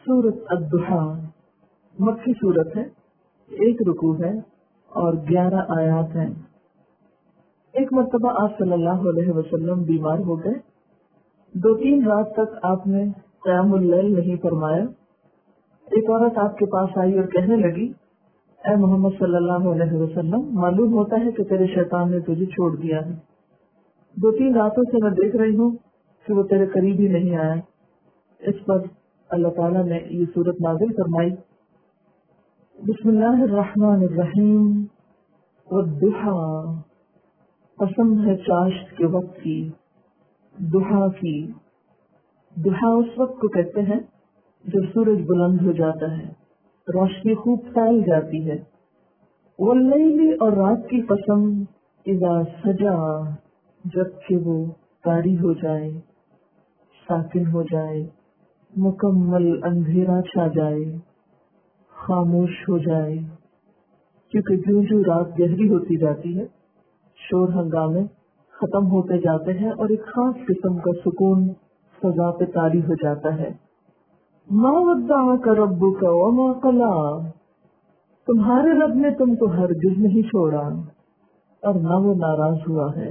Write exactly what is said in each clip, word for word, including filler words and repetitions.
سورت الضحیٰ مکی سورت ہے، ایک رکوع ہے اور گیارہ آیات ہیں۔ ایک مرتبہ آپ صلی اللہ علیہ وسلم بیمار ہو گئے، دو تین رات تک آپ نے قیام اللیل نہیں فرمایا۔ ایک عورت آپ کے پاس آئی اور کہنے لگی، اے محمد صلی اللہ علیہ وسلم، معلوم ہوتا ہے کہ تیرے شیطان نے تجھے چھوڑ دیا ہے، دو تین راتوں سے میں دیکھ رہی ہوں کہ وہ تیرے قریب ہی نہیں آیا۔ اس پر اللہ تعالیٰ نے یہ سورت نازل فرمائی، بسم اللہ الرحمن الرحیم، والضحیٰ، قسم ہے چاشت کے وقت کی، ضحیٰ کی۔ ضحیٰ اس وقت کو کہتے ہیں جب سورج بلند ہو جاتا ہے، روشنی خوب پھیل جاتی ہے۔ واللیل، اور رات کی قسم، اذا سجا، جب کہ وہ طاری ہو جائے، ساکن ہو جائے، مکمل اندھیرا چھا جائے، خاموش ہو جائے، کیونکہ جو جو رات گہری ہوتی جاتی ہے، شور ہنگامے ختم ہوتے جاتے ہیں اور ایک خاص قسم کا سکون فضا پہ طاری ہو جاتا ہے۔ ما ودعک ربک وما قلی، تمہارے رب نے تم کو ہرگز نہیں چھوڑا اور نہ وہ ناراض ہوا ہے۔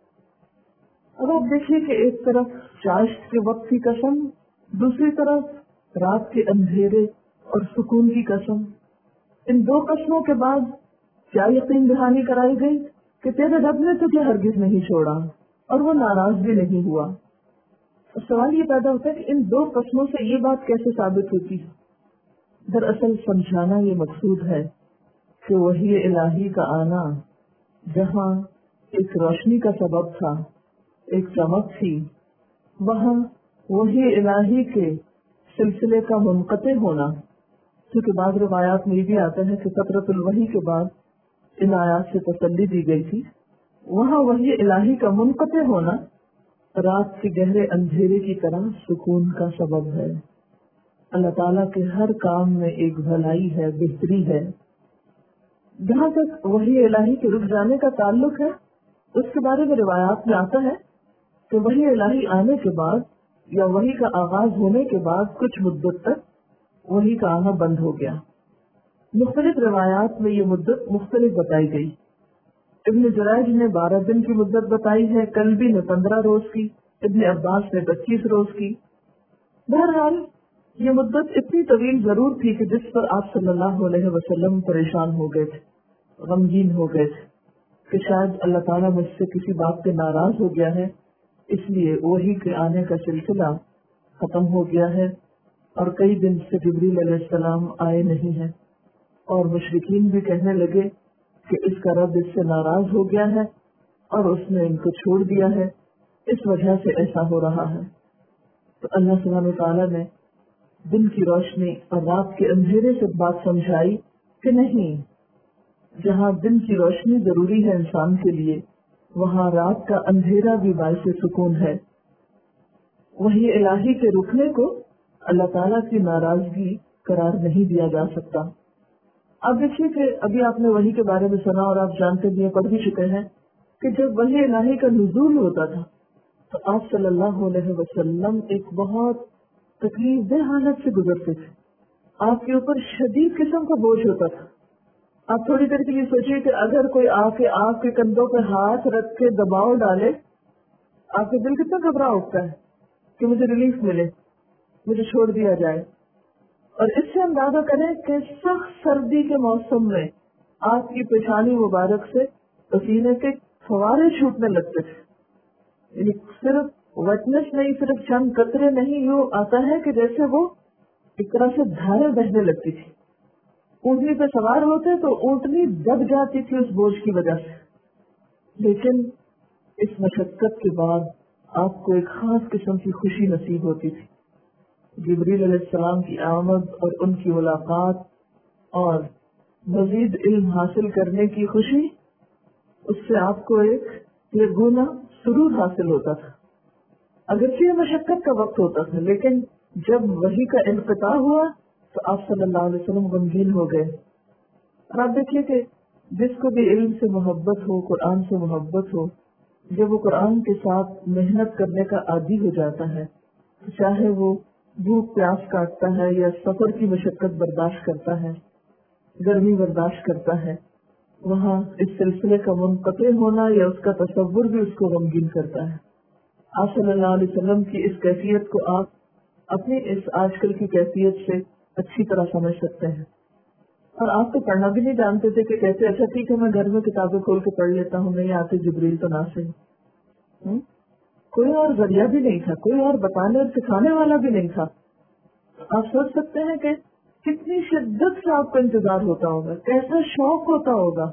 اب آپ دیکھیے کہ ایک طرف چاشت کے وقت کی قسم، دوسری طرف رات کے اندھیرے اور سکون کی قسم۔ ان دو قسموں کے بعد کیا یقین دہانی کرائی گئی کہ تیرے رب نے تجھے ہرگز نہیں چھوڑا اور وہ ناراض بھی نہیں ہوا۔ سوال یہ پیدا ہوتا ہے کہ ان دو قسموں سے یہ بات کیسے ثابت ہوتی ہے؟ دراصل سمجھانا یہ مقصود ہے کہ وحی الہی کا آنا جہاں ایک روشنی کا سبب تھا، ایک چمک تھی، وہاں وحی الہی کے سلسلے کا منقطع ہونا، کیونکہ بعض روایات میں یہ بھی آتا ہے کہ فترۃ الوحی کے بعد ان آیات سے تسلی دی گئی تھی، وہاں وحی الہی کا منقطع ہونا رات کے گہرے اندھیرے کی طرح سکون کا سبب ہے۔ اللہ تعالیٰ کے ہر کام میں ایک بھلائی ہے، بہتری ہے۔ جہاں تک وحی الہی کے رک جانے کا تعلق ہے، اس کے بارے میں روایات میں آتا ہے کہ وحی الہی آنے کے بعد یا وحی کا آغاز ہونے کے بعد کچھ مدت تک وحی کا آنا بند ہو گیا۔ مختلف روایات میں یہ مدت مختلف بتائی گئی۔ ابن جریج نے بارہ دن کی مدت بتائی ہے، کلبی نے پندرہ روز کی، ابن عباس نے پچیس روز کی۔ بہرحال یہ مدت اتنی طویل ضرور تھی کہ جس پر آپ صلی اللہ علیہ وسلم پریشان ہو گئے تھے، غمگین ہو گئے تھے کہ شاید اللہ تعالیٰ مجھ سے کسی بات پہ ناراض ہو گیا ہے، اس لیے وحی کے آنے کا سلسلہ ختم ہو گیا ہے اور کئی دن سے جبریل علیہ السلام آئے نہیں ہیں، اور مشرکین بھی کہنے لگے کہ اس کا رب اس سے ناراض ہو گیا ہے اور اس نے ان کو چھوڑ دیا ہے، اس وجہ سے ایسا ہو رہا ہے۔ تو اللہ سبحانہ وتعالیٰ نے دن کی روشنی اور رات کے اندھیرے سے بات سمجھائی کہ نہیں، جہاں دن کی روشنی ضروری ہے انسان کے لیے، وہاں رات کا اندھیرا بھی باعث سکون ہے۔ وحی الہی کے رکنے کو اللہ تعالیٰ کی ناراضگی قرار نہیں دیا جا سکتا۔ اب دیکھیے کہ ابھی آپ نے وحی کے بارے میں سنا اور آپ جانتے بھی پڑھ بھی چکے ہیں کہ جب وحی الہی کا نزول ہوتا تھا تو آپ صلی اللہ علیہ وسلم ایک بہت تکلیف دہ حالت سے گزرتے تھے، آپ کے اوپر شدید قسم کا بوجھ ہوتا تھا۔ آپ تھوڑی دیر کے لیے سوچیے کہ اگر کوئی آ کے آپ کے کندھوں پہ ہاتھ رکھ کے دباؤ ڈالے، آپ کا دل کتنا گھبرا اٹھتا ہے کہ مجھے ریلیف ملے، مجھے چھوڑ دیا جائے۔ اور اس سے اندازہ کریں کہ سخت سردی کے موسم میں آپ کی پیشانی مبارک سے پسینے کے فوارے چھوٹنے لگتے تھے، یعنی صرف ویٹنس نہیں، صرف چند قطرے نہیں، یوں آتا ہے کہ جیسے وہ ایک طرح سے دھاریں بہنے لگتی تھی۔ اونٹنی پہ سوار ہوتے تو اونٹنی دب جاتی تھی اس بوجھ کی وجہ سے، لیکن اس مشقت کے بعد آپ کو ایک خاص قسم کی خوشی نصیب ہوتی تھی۔ جبریل علیہ السلام کی آمد اور ان کی ملاقات اور مزید علم حاصل کرنے کی خوشی، اس سے آپ کو ایک یہ گنا سرور حاصل ہوتا تھا۔ اگرچہ یہ مشقت کا وقت ہوتا تھا، لیکن جب وحی کا انقطاع ہوا تو آپ صلی اللہ علیہ وسلم غمگین ہو گئے۔ اور آپ دیکھیے کہ جس کو بھی علم سے محبت ہو، قرآن سے محبت ہو، جب وہ قرآن کے ساتھ محنت کرنے کا عادی ہو جاتا ہے، چاہے وہ بھوک پیاس کاٹتا ہے یا سفر کی مشقت برداشت کرتا ہے، گرمی برداشت کرتا ہے، وہاں اس سلسلے کا منقطع ہونا یا اس کا تصور بھی اس کو غمگین کرتا ہے۔ آپ صلی اللہ علیہ وسلم کی اس کیفیت کو آپ اپنی اس آج کل کی کیفیت سے اچھی طرح سمجھ سکتے ہیں۔ اور آپ تو پڑھنا بھی نہیں جانتے تھے کہ کیسے، اچھا ٹھیک ہے میں گھر میں کتابیں کھول کے پڑھ لیتا ہوں، نہیں آتے جبریل تو نہ صحیح، کوئی اور ذریعہ بھی نہیں تھا، کوئی اور بتانے اور سکھانے والا بھی نہیں تھا۔ آپ سوچ سکتے ہیں کہ کتنی شدت سے آپ کا انتظار ہوتا ہوگا، کیسا شوق ہوتا ہوگا،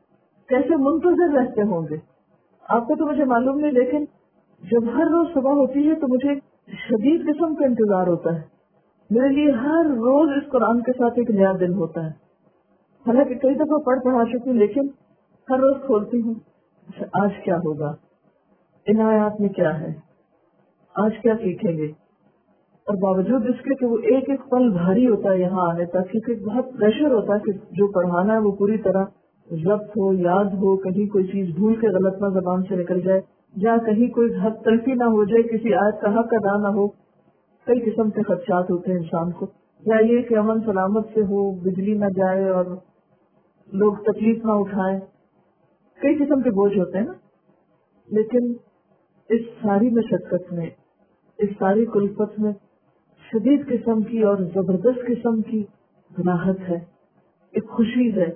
کیسے منتظر رہتے ہوں گے۔ آپ کو تو مجھے معلوم نہیں، لیکن جب ہر روز صبح ہوتی ہے تو مجھے شدید قسم کا انتظار ہوتا ہے۔ میرے لیے ہر روز اس قرآن کے ساتھ ایک نیا دن ہوتا ہے، حالانکہ کئی دفعہ پڑھ پڑھا چکی ہوں، لیکن ہر روز کھولتی ہوں آج کیا ہوگا، ان آیات میں کیا ہے، آج کیا سیکھیں گے۔ اور باوجود اس کے کہ وہ ایک ایک پل بھاری ہوتا ہے یہاں آنے تک، کیونکہ بہت پریشر ہوتا ہے کہ جو پڑھانا ہے وہ پوری طرح ضبط ہو، یاد ہو، کہیں کوئی چیز بھول کے غلط نہ زبان سے نکل جائے، یا کہیں کوئی حق تلفی نہ ہو جائے، کسی آیت کا حق ادا نہ ہو۔ کئی قسم کے خدشات ہوتے ہیں انسان کو، یا یہ کہ امن سلامت سے ہو، بجلی نہ جائے اور لوگ تکلیف نہ اٹھائیں، کئی قسم کے بوجھ ہوتے ہیں نا۔ لیکن اس ساری مشقت میں، اس ساری کلفت میں شدید قسم کی اور زبردست قسم کی راحت ہے، ایک خوشی ہے،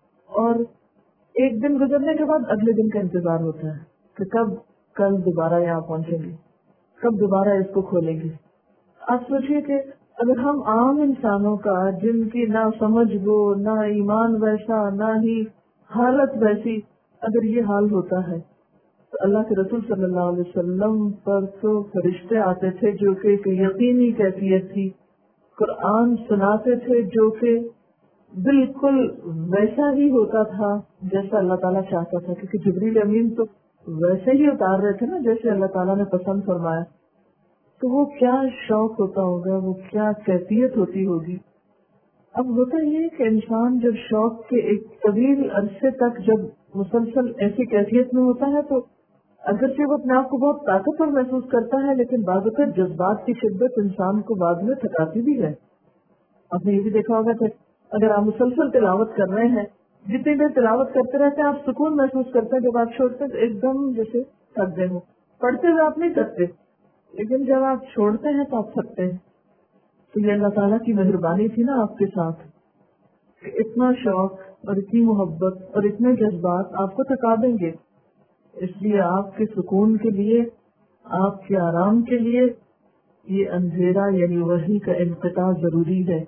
اور ایک دن گزرنے کے بعد اگلے دن کا انتظار ہوتا ہے کہ کب کل دوبارہ یہاں پہنچیں گے، کب دوبارہ اس کو کھولیں گے۔ آپ سوچیے کہ اگر ہم عام انسانوں کا، جن کی نہ سمجھ وہ، نہ ایمان ویسا، نہ ہی حالت ویسی، اگر یہ حال ہوتا ہے تو اللہ کے رسول صلی اللہ علیہ وسلم پر تو فرشتے آتے تھے جو کہ ایک یقینی کیفیت تھی، قرآن سناتے تھے جو کہ بالکل ویسا ہی ہوتا تھا جیسا اللہ تعالیٰ چاہتا تھا، کیونکہ جبریل امین تو ویسے ہی اتار رہے تھے نا جیسے اللہ تعالیٰ نے پسند فرمایا۔ تو وہ کیا شوق ہوتا ہوگا، وہ کیا کیفیت ہوتی ہوگی۔ اب ہوتا یہ کہ انسان جب شوق کے ایک طویل عرصے تک جب مسلسل ایسی کیفیت میں ہوتا ہے تو اگرچہ وہ اپنے آپ کو بہت طاقتور محسوس کرتا ہے، لیکن بعض اوقات جذبات کی شدت انسان کو بعد میں تھکاتی بھی ہے۔ آپ نے یہ بھی دیکھا ہوگا کہ اگر آپ مسلسل تلاوت کر رہے ہیں، جتنی دیر تلاوت کرتے رہتے ہیں آپ سکون محسوس کرتے ہیں، جب آپ چھوڑتے ہیں تو ایک دم جیسے تھک گئے ہوں۔ پڑھتے ہوئے آپ نہیں تھکتے، لیکن جب آپ چھوڑتے ہیں تو آپ تھکتے ہیں۔ تو یہ اللہ تعالیٰ کی مہربانی تھی نا آپ کے ساتھ کہ اتنا شوق اور اتنی محبت اور اتنے جذبات آپ کو تھکا دیں گے، اس لیے آپ کے سکون کے لیے، آپ کے آرام کے لیے یہ اندھیرا یعنی وحی کا انقطاع ضروری ہے۔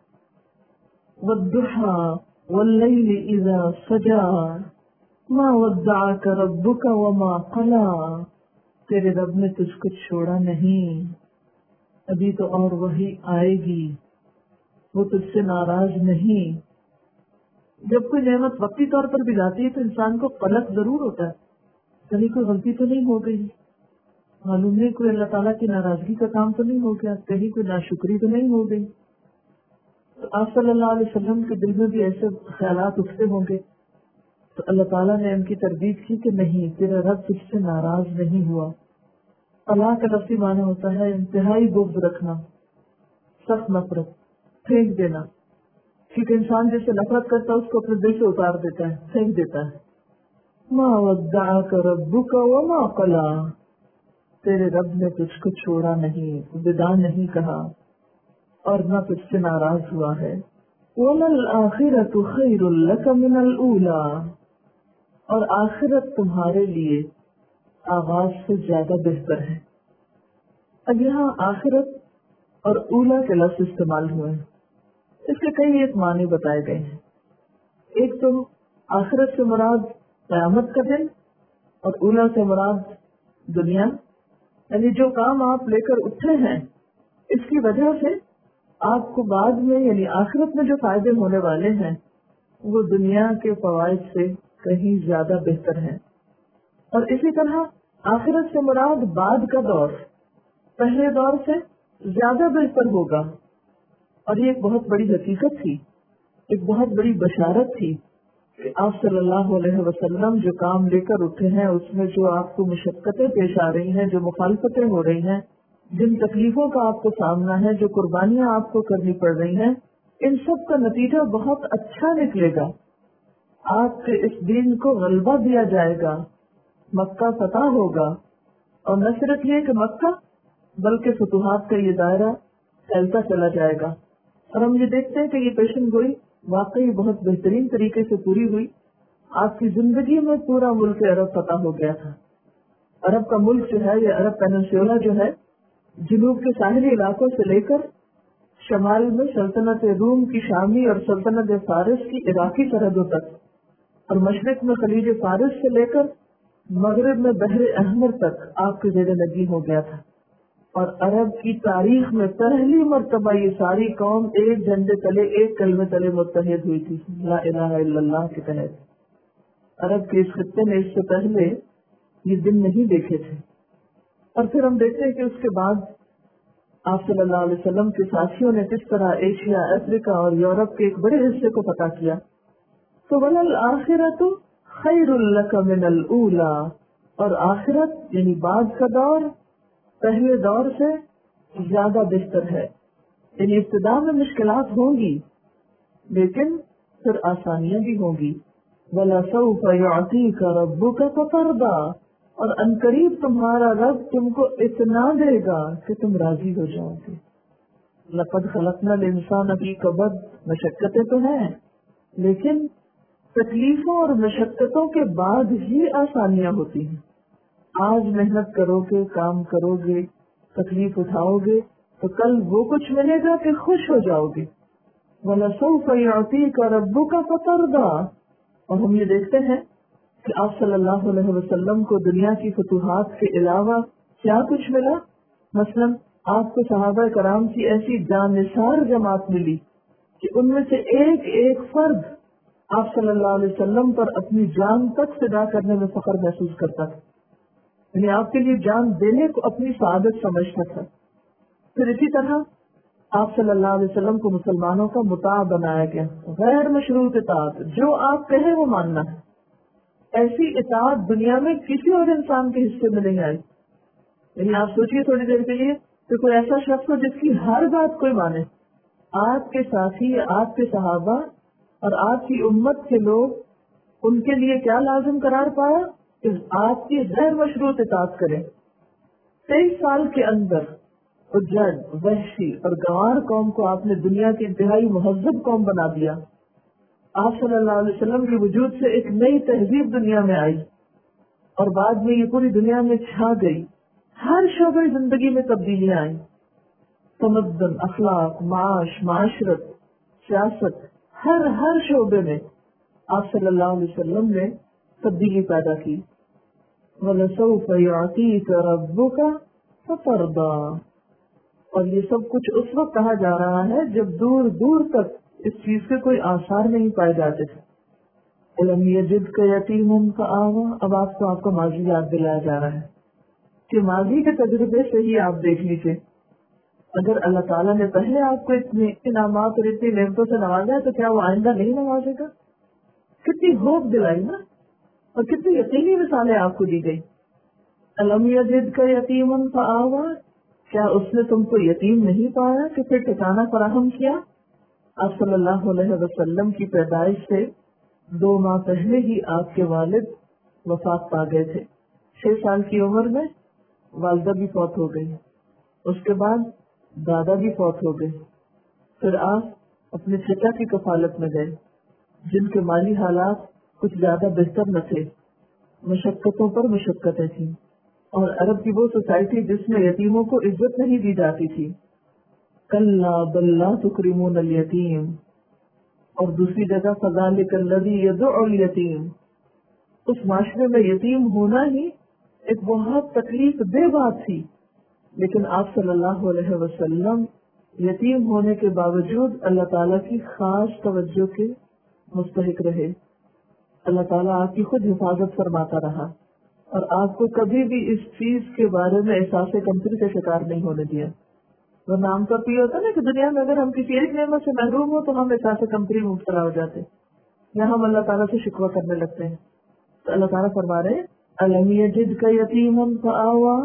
وَالضُّحَىٰ وَاللَّيْلِ إِذَا سَجَىٰ مَا وَدَّعَكَ رَبُّكَ وَمَا قَلَىٰ، تیرے رب نے تجھ کو چھوڑا نہیں، ابھی تو اور وحی آئے گی، وہ تجھ سے ناراض نہیں۔ جب کوئی نعمت وقتی طور پر بھی جاتی ہے تو انسان کو قلق ضرور ہوتا ہے، کہیں کوئی غلطی تو نہیں ہو گئی، معلوم نہیں کوئی اللہ تعالیٰ کی ناراضگی کا کام تو نہیں ہو گیا، کہیں کوئی ناشکری تو نہیں ہو گئی۔ تو آپ صلی اللہ علیہ وسلم کے دل میں بھی ایسے خیالات اٹھتے ہوں گے، تو اللہ تعالیٰ نے ان کی تردید کی کہ نہیں، تیرا رب تجھ سے ناراض نہیں ہوا۔ اللہ کا لفظی معنی ہوتا ہے انتہائی بغض رکھنا، سخت نفرت، پھینک دینا، کیونکہ انسان جیسے نفرت کرتا ہے اس کو اپنے دل سے اتار دیتا ہے، پھینک دیتا ہے۔ ما ودعک ربک وما قلی، تیرے رب نے تجھ کو چھوڑا نہیں، ودا نہیں کہا، اور نہ تجھ سے ناراض ہوا ہے۔ وَلَلْآخِرَةُ خَيْرٌ لَكَ مِنَ الْأُولَىٰ، اور آخرت تمہارے لیے آغاز سے زیادہ بہتر ہے۔ اب یہاں آخرت اور اولا کے لفظ استعمال ہوئے ہیں، اس کے کئی ایک معنی بتائے گئے ہیں۔ ایک تو آخرت سے مراد قیامت کا دن، اور اولا سے مراد دنیا، یعنی جو کام آپ لے کر اٹھے ہیں اس کی وجہ سے آپ کو بعد میں یعنی آخرت میں جو فائدے ہونے والے ہیں وہ دنیا کے فوائد سے کہیں زیادہ بہتر ہیں۔ اور اسی طرح آخرت سے مراد بعد کا دور پہلے دور سے زیادہ بہتر ہوگا، اور یہ ایک بہت بڑی حقیقت تھی، ایک بہت بڑی بشارت تھی کہ آپ صلی اللہ علیہ وسلم جو کام لے کر اٹھے ہیں اس میں جو آپ کو مشقتیں پیش آ رہی ہیں، جو مخالفتیں ہو رہی ہیں، جن تکلیفوں کا آپ کو سامنا ہے، جو قربانیاں آپ کو کرنی پڑ رہی ہیں، ان سب کا نتیجہ بہت اچھا نکلے گا. آپ کے اس دین کو غلبہ دیا جائے گا، مکہ فتح ہوگا. اور نہ صرف یہ کہ مکہ بلکہ فتوحات کا یہ دائرہ پھیلتا چلا جائے گا. اور ہم یہ دیکھتے ہیں کہ یہ پیشن گوئی واقعی بہت بہترین طریقے سے پوری ہوئی. آپ کی زندگی میں پورا ملک عرب فتح ہو گیا تھا. عرب کا ملک جو ہے، یہ عرب پیننسیولا جو ہے، جنوب کے ساحلی علاقوں سے لے کر شمال میں سلطنت روم کی شامی اور سلطنت فارس کی عراقی سرحدوں تک، اور مشرق میں خلیج فارس سے لے کر مغرب میں بحر احمر تک آپ کے زیر نگی ہو گیا تھا. اور عرب کی تاریخ میں پہلی مرتبہ یہ ساری قوم ایک جھنڈے تلے، ایک کلمے تلے متحد ہوئی تھی، لا الہ الا اللہ کے تحت. عرب کے اس خطے نے اس سے پہلے یہ دن نہیں دیکھے تھے. اور پھر ہم دیکھتے ہیں کہ اس کے بعد آپ صلی اللہ علیہ وسلم کے ساتھیوں نے کس طرح ایشیا، افریقہ اور یورپ کے ایک بڑے حصے کو فتح کیا. تو وَلَلْآخِرَةُ خَيْرٌ لَكَ مِنَ الْأُولَى، اور آخرت یعنی بعد کا دور پہلے دور سے زیادہ بہتر ہے. یعنی ابتدا میں مشکلات ہوں گی لیکن پھر آسانیاں بھی ہوں گی. وَلَسَوْفَ يُعْطِيكَ رَبُّكَ فَتَرْضَىٰ، اور عنقریب تمہارا رب تم کو اتنا دے گا کہ تم راضی ہو جاؤ گے. لَقَدْ خَلَقْنَا الْإِنسَانَ فِي كَبَدٍ، مشقتیں تو ہیں لیکن تکلیفوں اور مشقتوں کے بعد ہی آسانیاں ہوتی ہیں. آج محنت کرو گے، کام کرو گے، تکلیف اٹھاؤ گے تو کل وہ کچھ ملے گا کہ خوش ہو جاؤ گے. وَلَسَوْفَ يُعْطِيكَ رَبُّكَ فَتَرْضَىٰ، اور ہم یہ دیکھتے ہیں کہ آپ صلی اللہ علیہ وسلم کو دنیا کی فتوحات کے علاوہ کیا کچھ ملا. مثلا آپ کو صحابہ کرام کی ایسی جانثار جماعت ملی کہ ان میں سے ایک ایک فرد آپ صلی اللہ علیہ وسلم پر اپنی جان تک فدا کرنے میں فخر محسوس کرتا تھا. یعنی آپ کے لیے جان دینے کو اپنی سعادت سمجھتا تھا. پھر اسی طرح آپ صلی اللہ علیہ وسلم کو مسلمانوں کا مطاع بنایا گیا، غیر مشروط اطاعت، جو آپ کہیں وہ ماننا ہے. ایسی اطاعت دنیا میں کسی اور انسان کے حصے میں نہیں آئی. یعنی آپ سوچیے تھوڑی دیر کے لیے کہ کوئی ایسا شخص ہو جس کی ہر بات کوئی مانے. آپ کے ساتھی، آپ کے صحابہ اور آپ کی امت کے لوگ ان کے لیے کیا لازم قرار پایا کہ آپ کی غیر مشروط اطاعت کریں. تیئیس سال کے اندر اجڑ، وحشی اور گوار قوم کو آپ نے دنیا کی انتہائی مہذب قوم بنا دیا. آپ صلی اللہ علیہ وسلم کے وجود سے ایک نئی تہذیب دنیا میں آئی اور بعد میں یہ پوری دنیا میں چھا گئی. ہر شعبے زندگی میں تبدیلیاں آئیں، تمدن، اخلاق، معاش، معاشرت، سیاست، ہر ہر شعبے میں آپ صلی اللہ علیہ وسلم نے تبدیلی پیدا کی. وَلَسَوْفَ يُعْطِيكَ رَبُّكَ فَتَرْضَىٰ، اور یہ سب کچھ اس وقت کہا جا رہا ہے جب دور دور تک اس چیز کے کوئی آثار نہیں پائے جاتے تھے. أَلَمْ يَجِدْكَ يَتِيمًا فَآوَىٰ، اب آپ کو آپ کا ماضی یاد دلایا جا رہا ہے کہ ماضی کے تجربے سے ہی آپ دیکھ لیجیے. اگر اللہ تعالیٰ نے پہلے آپ کو اتنے انعامات اور اتنی نعمتوں سے نوازا ہے تو کیا وہ آئندہ نہیں نوازے گا؟ کتنی ہوپ دلائی نا، اور کتنی یقینی مثالیں آپ کو دی گئی. أَلَمْ يَجِدْكَ يَتِيمًا فَآوَىٰ، کیا اس نے تم کو یتیم نہیں پایا کہ پھر ٹھکانہ فراہم کیا. آپ صلی اللہ علیہ وسلم کی پیدائش سے دو ماہ پہلے ہی آپ کے والد وفات پا گئے تھے. چھ سال کی عمر میں والدہ بھی فوت ہو گئی، اس کے بعد دادا بھی فوت ہو گئے. پھر آپ اپنے چچا کی کفالت میں گئے جن کے مالی حالات کچھ زیادہ بہتر نہ تھے. مشقتوں پر مشقتیں تھیں، اور عرب کی وہ سوسائٹی جس میں یتیموں کو عزت نہیں دی جاتی تھی. کلا بل لا تکرمون الیتیم، اور دوسری جگہ فذلک الذی یدعو الیتیم. اس معاشرے میں یتیم ہونا ہی ایک بہت تکلیف دہ بات تھی، لیکن آپ صلی اللہ علیہ وسلم یتیم ہونے کے باوجود اللہ تعالیٰ کی خاص توجہ کے مستحق رہے. اللہ تعالیٰ آپ کی خود حفاظت فرماتا رہا اور آپ کو کبھی بھی اس چیز کے بارے میں احساس کمتری کا شکار نہیں ہونے دیا. وہ نام کا پی ہوتا نا کہ دنیا میں اگر ہم کسی ایک نعمت سے محروم ہو تو ہم احساس کمتری میں مبتلا ہو جاتے ہیں یا ہم اللہ تعالیٰ سے شکوہ کرنے لگتے ہیں. تو اللہ تعالیٰ فرما رہے أَلَمْ يَجِدْكَ يَتِيمًا فَآوَىٰ،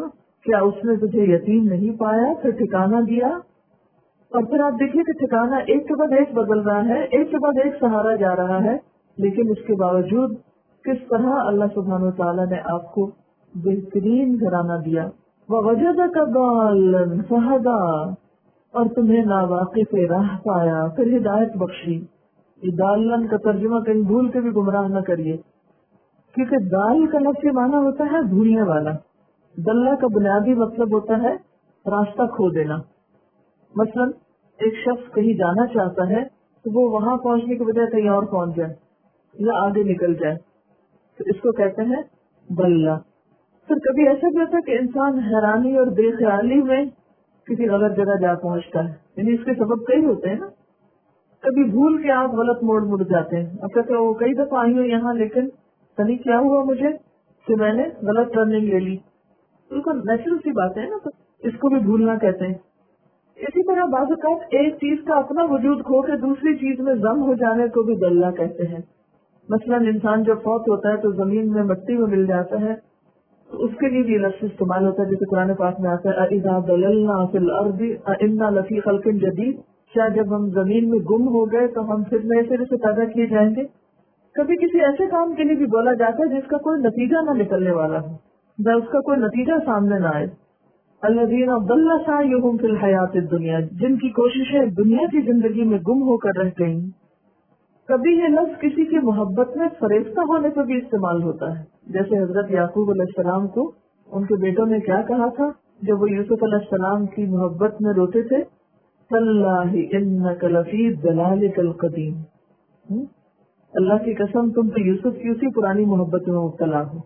کیا اس نے تجھے یتیم نہیں پایا پھر ٹھکانہ دیا؟ اور پھر آپ دیکھیے کہ ٹھکانہ ایک کے بعد ایک بدل رہا ہے، ایک کے بعد ایک سہارا جا رہا ہے، لیکن اس کے باوجود کس طرح اللہ سبحانہ و تعالیٰ نے آپ کو بہترین گھرانہ دیا۔ وَوَجَدَكَ ضَالًّا فَهَدَىٰ، اور تمہیں ناواقف راہ پایا پھر ہدایت بخشی۔ یہ دالن کا ترجمہ کہیں بھول کے بھی گمراہ نہ کریے، کیونکہ دال کا لفظ یہ معنی ہوتا ہے ڈھونڈنے والا، دلہ کا بنیادی مطلب ہوتا ہے راستہ کھو دینا۔ مثلا ایک شخص کہیں جانا چاہتا ہے تو وہ وہاں پہنچنے کے بجائے کہیں اور پہنچ جائے یا آگے نکل جائے، تو اس کو کہتے ہیں دلہ۔ پھر کبھی ایسا بھی ہوتا ہے کہ انسان حیرانی اور بے خیالی میں کسی غلط جگہ جا پہنچتا ہے، یعنی اس کے سبب کئی ہوتے ہیں نا۔ کبھی بھول کے آپ غلط موڑ مڑ جاتے ہیں، اب کہتے وہ کئی دفعہ آئی ہوں یہاں لیکن نہیں کیا ہوا مجھے کہ میں نے غلط ٹرننگ لے لی، بالکل نیچرل سی بات ہے نا، تو اس کو بھی بھولنا کہتے ہیں۔ اسی طرح بعض اوقات ایک چیز کا اپنا وجود کھو کے دوسری چیز میں ضم ہو جانے کو بھی دلہ کہتے ہیں۔ مثلا انسان جب فوت ہوتا ہے تو زمین میں مٹی میں مل جاتا ہے، تو اس کے لیے بھی لفظ استعمال ہوتا ہے، جیسے قرآن پاک میں آتا ہے اِذَا ضَلَلْنَا فِي الْأَرْضِ أَإِنَّا لَفِي خَلْقٍ جَدِيدٍ، کیا جب ہم زمین میں گم ہو گئے تو ہم پھر نئے سرے سے پیدا کیے جائیں گے۔ کبھی کسی ایسے کام کے لیے بھی بولا جاتا ہے جس کا کوئی نتیجہ نہ نکلنے والا ہو، یا اس کا کوئی نتیجہ سامنے نہ آئے۔ الذین ضل سعیہم فی الحیات الدنیا، جن کی کوششیں دنیا کی زندگی میں گم ہو کر رہ گئیں۔ کبھی یہ لفظ کسی کی محبت میں فریفتہ ہونے پر بھی استعمال ہوتا ہے، جیسے حضرت یعقوب علیہ السلام کو ان کے بیٹوں نے کیا کہا تھا جب وہ یوسف علیہ السلام کی محبت میں روتے تھے، تاللہ انک لفی ضلالک القدیم، اللہ کی قسم تم تو یوسف کی اسی پرانی محبت میں مبتلا ہو۔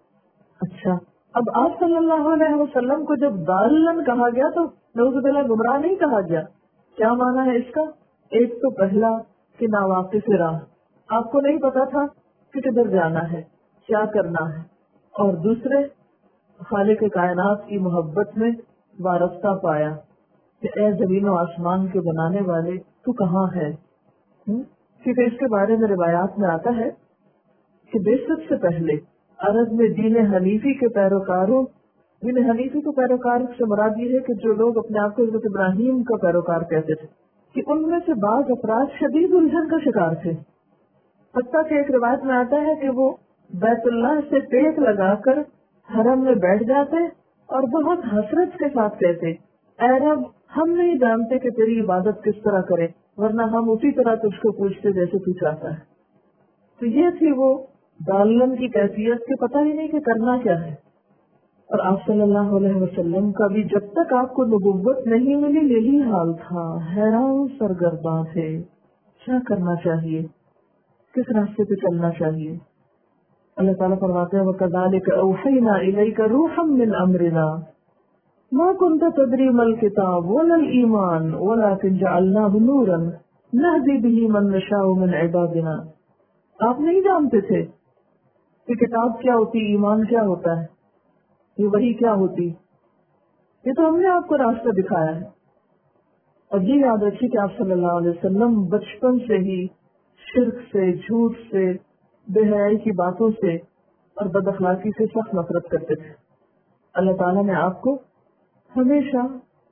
اچھا، اب آپ صلی اللہ علیہ وسلم کو جب دالن کہا گیا تو نعوذ باللہ گمراہ نہیں کہا گیا، کیا معنی ہے اس کا؟ ایک تو پہلا کہ ناواقف راہ، آپ کو نہیں پتا تھا کہ کدھر جانا ہے، کیا کرنا ہے، اور دوسرے خالق کائنات کی محبت میں وارفتہ پایا کہ اے زمین و آسمان کے بنانے والے تو کہاں ہے؟ کیونکہ اس کے بارے میں روایات میں آتا ہے کہ بعثت سے پہلے عرب میں دین حنیفی کے پیروکاروں، دین حنیفی کے پیروکار سے مراد یہ ہے کہ جو لوگ اپنے آپ کو حضرت ابراہیم کا پیروکار کہتے تھے، کہ ان میں سے بعض افراد شدید الجھن کا شکار تھے، حتیٰ کہ ایک روایت میں آتا ہے کہ وہ بیت اللہ سے ٹیک لگا کر حرم میں بیٹھ جاتے اور بہت حسرت کے ساتھ کہتے، اے رب ہم نہیں جانتے کہ تیری عبادت کس طرح کرے، ورنہ ہم اسی طرح تجھ کو پوچھتے جیسے تو چاہتا ہے۔ تو یہ تھی وہ دالن کی کیفیت کہ پتہ ہی نہیں کہ کرنا کیا ہے۔ اور آپ صلی اللہ علیہ وسلم کا بھی جب تک آپ کو نبوت نہیں ملی یہی حال تھا، حیران سرگرداں تھے، کیا کرنا چاہیے، کس راستے پہ چلنا چاہیے۔ اللہ تعالیٰ فرماتے ہیں وَكَذَلِكَ أَوْحَيْنَا إِلَيْكَ رُوحًا مِّنْ أَمْرِنَا مَا كُنْتَ تَدْرِي مَا الْكِتَابُ وَلَا الْإِيمَانُ وَلَكِنْ جَعَلْنَاهُ نُورًا نَهْدِي بِهِ مَن نَّشَاءُ مِنْ عِبَادِنَا۔ آپ نہیں جانتے تھے کہ کتاب کیا ہوتی، ایمان کیا ہوتا ہے، یہ وحی کیا ہوتی، یہ تو ہم نے آپ کو راستہ دکھایا ہے۔ اور یہ یاد رکھیے کہ آپ صلی اللہ علیہ وسلم بچپن سے ہی شرک سے، جھوٹ سے، بے حیائی کی باتوں سے اور بد اخلاقی سے سخت نفرت کرتے تھے۔ اللہ تعالیٰ نے آپ کو ہمیشہ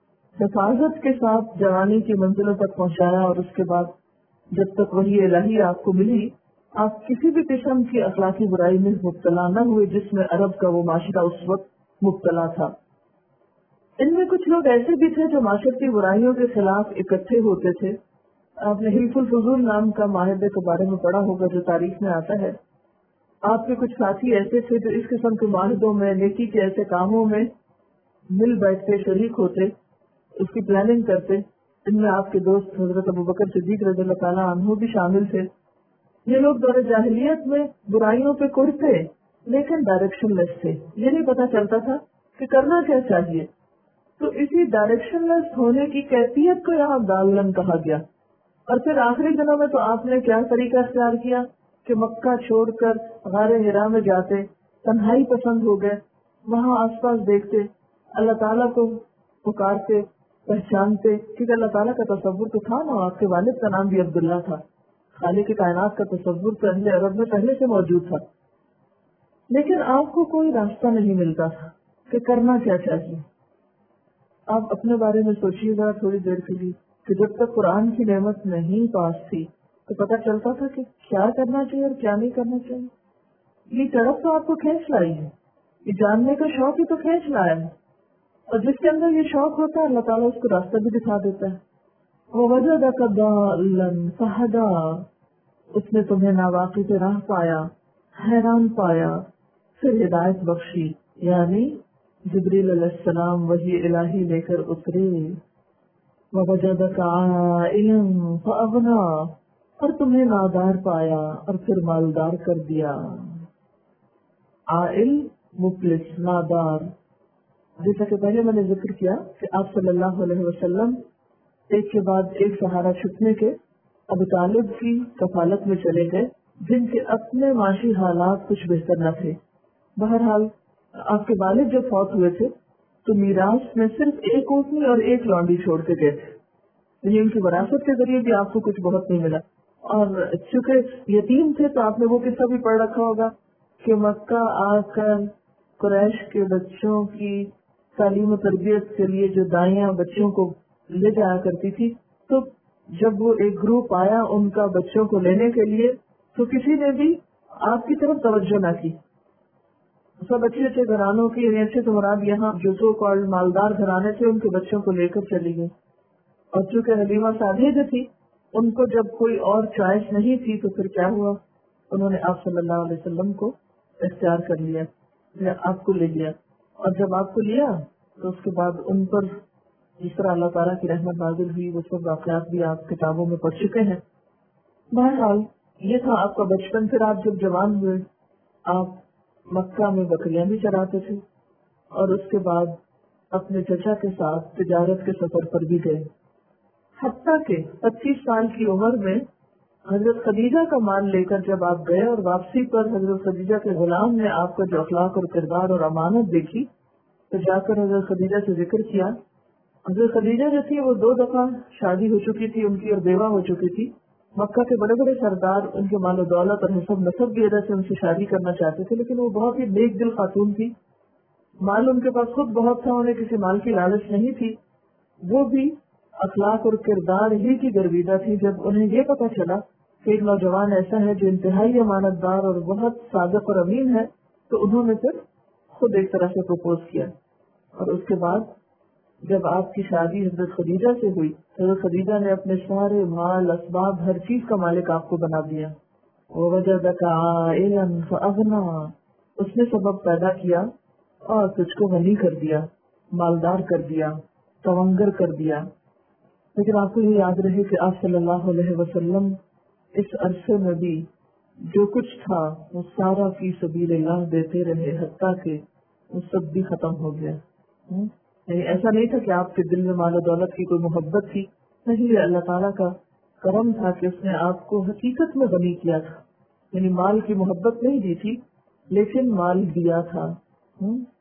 حفاظت کے ساتھ جوانی کی منزلوں تک پہنچایا، اور اس کے بعد جب تک وحی الہی آپ کو ملی آپ کسی بھی قسم کی اخلاقی برائی میں مبتلا نہ ہوئے جس میں عرب کا وہ معاشرہ اس وقت مبتلا تھا۔ ان میں کچھ لوگ ایسے بھی تھے جو معاشرتی برائیوں کے خلاف اکٹھے ہوتے تھے۔ آپ نے حلف الفضول نام کا معاہدے کے بارے میں پڑھا ہوگا جو تاریخ میں آتا ہے۔ آپ کے کچھ ساتھی ایسے تھے جو اس قسم کے معاہدوں میں، نیکی کے ایسے کاموں میں مل بیٹھتے، شریک ہوتے، اس کی پلاننگ کرتے۔ ان میں آپ کے دوست حضرت ابوبکر صدیق رضی اللہ تعالیٰ عنہ بھی شامل تھے۔ یہ لوگ دور جاہلیت میں برائیوں پہ کرتے لیکن ڈائریکشن لیس تھے، یہ نہیں پتا چلتا تھا کہ کرنا کیا چاہیے۔ تو اسی ڈائریکشن لیس ہونے کی کیفیت کو یہاں دالن کہا گیا۔ اور پھر آخری دنوں میں تو آپ نے کیا طریقہ اختیار کیا کہ مکہ چھوڑ کر غار حرا میں جاتے، تنہائی پسند ہو گئے، وہاں آس پاس دیکھتے، اللہ تعالیٰ کو پکارتے، پہچانتے، کیونکہ اللہ تعالیٰ کا تصور تو تھا نا، آپ کے والد کا نام بھی عبداللہ تھا، خالق کائنات کا تصور تو اہل عرب میں پہلے سے موجود تھا، لیکن آپ کو کوئی راستہ نہیں ملتا تھا، کہ کرنا کیا چاہیے. آپ اپنے بارے میں سوچیے گا تھوڑی دیر کے لیے کہ جب تک قرآن کی نعمت نہیں پاس تھی تو پتہ چلتا تھا کہ کیا کرنا چاہیے اور کیا نہیں کرنا چاہیے. یہ طرف تو آپ کو کھینچ لائی ہے, یہ جاننے کا شوق ہی تو کھینچ لایا ہے, اور جس کے اندر یہ شوق ہوتا ہے اللہ تعالیٰ اس کو راستہ بھی دکھا دیتا ہے. وَوَجَدَكَ ضَالًّا فَهَدَىٰ, اس نے تمہیں ناواقف راہ پایا, حیران پایا, پھر ہدایت بخشی. یعنی جبریل علیہ السلام وحی الہی لے کر اترے. وَوَجَدَكَ عَائِلًا فَأَغْنَىٰ, اور تمہیں نادار پایا اور پھر مالدار کر دیا. عائل مفلس, نادار. جیسا کہ پہلے میں نے ذکر کیا کہ آپ صلی اللہ علیہ وسلم ایک کے بعد ایک سہارا چھٹنے کے ابو طالب کی کفالت میں چلے گئے, جن کے اپنے معاشی حالات کچھ بہتر نہ تھے. بہرحال آپ کے والد جب فوت ہوئے تھے تو میراث میں صرف ایک اونٹنی اور ایک لانڈی چھوڑ کے گئے تھے, یعنی ان کی وراثت کے ذریعے بھی آپ کو کچھ بہت نہیں ملا. اور چونکہ یتیم تھے تو آپ نے وہ قصہ بھی پڑھ رکھا ہوگا کہ مکہ آ کر قریش کے بچوں کی تعلیم و تربیت کے لیے جو دائیاں بچوں کو لے جایا کرتی تھی, تو جب وہ ایک گروپ آیا ان کا بچوں کو لینے کے لیے تو کسی نے بھی آپ کی طرف توجہ نہ کی. سب اچھے اچھے گھرانوں کی, ایسے تو مراد یہاں جو سو کالڈ مالدار گھرانے تھے ان کے بچوں کو لے کر چلی گئی. اور چونکہ حلیمہ سعدیہ جو تھی ان کو جب کوئی اور چوائس نہیں تھی تو پھر کیا ہوا, انہوں نے آپ صلی اللہ علیہ وسلم کو اختیار کر لیا, آپ کو لے لیا. اور جب آپ کو لیا تو اس کے بعد ان پر جس طرح اللہ تعالیٰ کی رحمت نازل ہوئی وہ سب واقعات بھی آپ کتابوں میں پڑھ چکے ہیں. بہرحال یہ تھا آپ کا بچپن. پھر آپ جب جوان ہوئے آپ مکہ میں بکریاں بھی چراتے تھے اور اس کے بعد اپنے چچا کے ساتھ تجارت کے سفر پر بھی گئے. حتیٰ کہ پچیس سال کی عمر میں حضرت خدیجہ کا مال لے کر جب آپ گئے اور واپسی پر حضرت خدیجہ کے غلام نے آپ کا جو اخلاق اور کردار اور امانت دیکھی تو جا کر حضرت خدیجہ سے ذکر کیا. حضرت خدیجہ جو تھی وہ دو دفعہ شادی ہو چکی تھی ان کی اور بیوہ ہو چکی تھی. مکہ کے بڑے بڑے سردار ان کے مال و دولت اور حسب نسب کی وجہ سے ان سے شادی کرنا چاہتے تھے, لیکن وہ بہت ہی نیک دل خاتون تھی. مال ان کے پاس خود بہت تھا, انہیں کسی مال کی لالچ نہیں تھی. وہ بھی اخلاق اور کردار ہی کی گرویدہ تھی. جب انہیں یہ پتا چلا کہ ایک نوجوان ایسا ہے جو انتہائی امانت دار اور بہت صادق اور امین ہے, تو انہوں نے پھر خود ایک طرح سے پروپوز کیا. اور اس کے بعد جب آپ کی شادی حضرت خدیجہ سے ہوئی, حضرت خدیجہ نے اپنے سارے مال اسباب ہر چیز کا مالک آپ کو بنا دیا. وَوَجَدَكَ عَائِلًا فَأَغْنَىٰ, اس نے سبب پیدا کیا اور تجھ کو غنی کر دیا, مالدار کر دیا, تونگر کر دیا. لیکن آپ کو یہ یاد رہے کہ آپ صلی اللہ علیہ وسلم اس عرصے میں بھی جو کچھ تھا وہ سارا فی سبیل اللہ دیتے رہے, حتیٰ کہ وہ سب بھی ختم ہو گیا. یعنی ایسا نہیں تھا کہ آپ کے دل میں مال و دولت کی کوئی محبت تھی, نہیں, یہ اللہ تعالیٰ کا کرم تھا کہ اس نے آپ کو حقیقت میں غنی کیا تھا. یعنی مال کی محبت نہیں دی تھی لیکن مال دیا تھا.